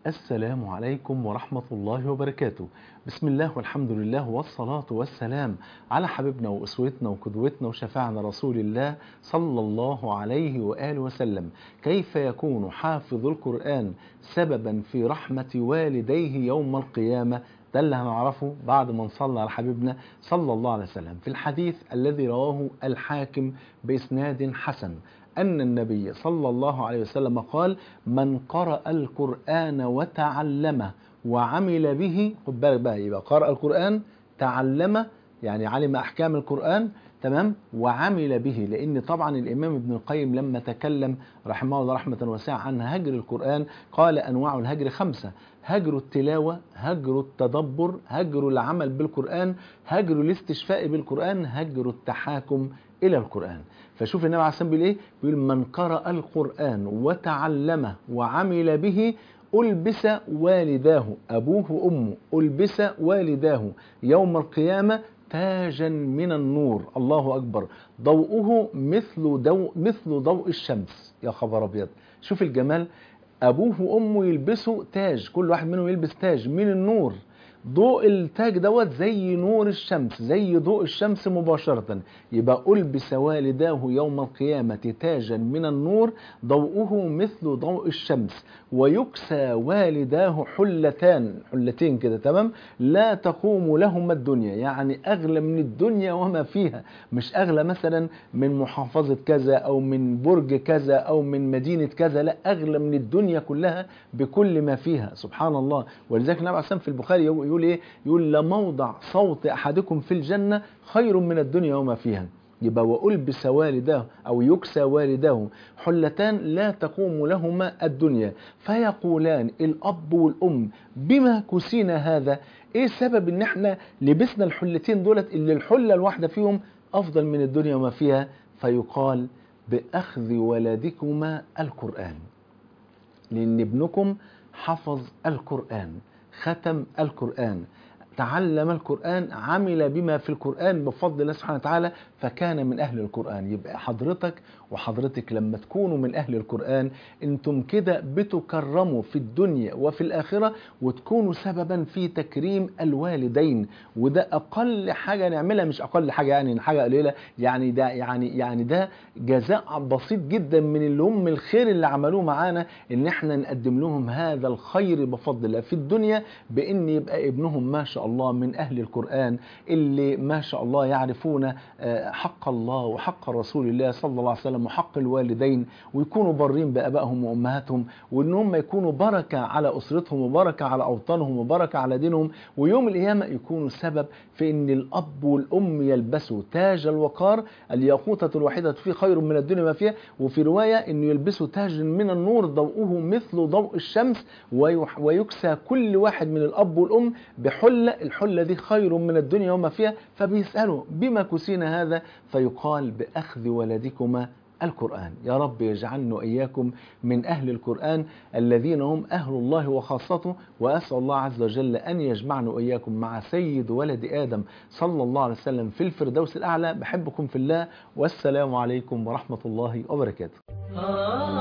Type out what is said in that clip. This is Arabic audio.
السلام عليكم ورحمة الله وبركاته. بسم الله والحمد لله والصلاة والسلام على حبيبنا وأسوتنا وقدوتنا وشفاعنا رسول الله صلى الله عليه وآله وسلم. كيف يكون حافظ القرآن سببا في رحمة والديه يوم القيامة؟ ده اللي هنعرفه بعد ما نصلي على حبيبنا صلى الله عليه وسلم في الحديث الذي رواه الحاكم بإسناد حسن أن النبي صلى الله عليه وسلم قال: من قرأ القرآن وتعلمه وعمل به، خد بالك بقى، يبقى قرأ القرآن، تعلمه يعني علم أحكام القرآن، تمام، وعمل به. لأن طبعا الإمام ابن القيم لما تكلم رحمه الله رحمة واسعة عن هجر القرآن قال: أنواع الهجر 5: هجر التلاوة، هجر التدبر، هجر العمل بالقرآن، هجر الاستشفاء بالقرآن، هجر التحاكم إلى القرآن. فشوف النبي عليه الصلاة والسلام بيقول إيه؟ بيقول: من قرأ القرآن وتعلمه وعمل به ألبس والداه، أبوه وأمه، ألبس والداه يوم القيامة تاجا من النور. الله أكبر. ضوءه مثل ضوء الشمس. يا خبر أبيض، شوف الجمال. أبوه وأمه يلبسوا تاج، كل واحد منهم يلبس تاج من النور. ضوء التاج دوت زي نور الشمس، زي ضوء الشمس مباشرة. يبقى ألبس والداه يوم القيامة تاجا من النور ضوءه مثل ضوء الشمس، ويكسى والداه حلتين كده، تمام، لا تقوم لهما الدنيا، يعني أغلى من الدنيا وما فيها. مش أغلى مثلا من محافظة كذا أو من برج كذا أو من مدينة كذا، لا، أغلى من الدنيا كلها بكل ما فيها. سبحان الله. ولذلك النبي عليه الصلاة والسلام في البخاري يقول إيه؟ يقول: لموضع صوت أحدكم في الجنة خير من الدنيا وما فيها. يبقى وألبس والداه أو يكسى والداه حلتان لا تقوم لهما الدنيا، فيقولان الأب والأم: بما كسينا هذا؟ إيه سبب إن إحنا لبسنا الحلتين دولت اللي الحلة الواحدة فيهم أفضل من الدنيا وما فيها؟ فيقال: بأخذ ولدكما القرآن، لأن ابنكم حفظ القرآن، ختم القرآن، تعلم القرآن، عمل بما في القرآن بفضل الله سبحانه وتعالى، فكان من أهل القرآن. يبقى حضرتك وحضرتك لما تكونوا من أهل القرآن انتم كده بتكرموا في الدنيا وفي الآخرة، وتكونوا سببا في تكريم الوالدين. وده أقل حاجة نعملها، مش أقل حاجة يعني حاجة قليلة، يعني ده ده جزاء بسيط جدا من اللي هم الخير اللي عملوه معانا، ان احنا نقدم لهم هذا الخير بفضل الله في الدنيا، بان يبقى ابنهم ما شاء الله من اهل القرآن، اللي ما شاء الله يعرفون حق الله وحق رسول الله صلى الله عليه وسلم وحق الوالدين، ويكونوا برين بآبائهم وأمهاتهم، وإن هم يكونوا بركة على أسرتهم وبركة على أوطانهم وبركة على دينهم، ويوم القيامة يكونوا سبب في إن الأب والأم يلبسوا تاج الوقار، الياقوتة الوحيدة فيه خير من الدنيا ما فيها. وفي رواية إنه يلبسوا تاج من النور ضوءه مثل ضوء الشمس، ويكسى كل واحد من الأب والأم بحلة، الحلة دي خير من الدنيا وما فيها. فبيسألوا: بما كسينا هذا؟ فيقال: بأخذ ولدكما القرآن. يا رب يجعلنا وإياكم من أهل القرآن الذين هم أهل الله وخاصته. وأسأل الله عز وجل أن يجمعنا وإياكم مع سيد ولد آدم صلى الله عليه وسلم في الفردوس الأعلى. بحبكم في الله، والسلام عليكم ورحمة الله وبركاته.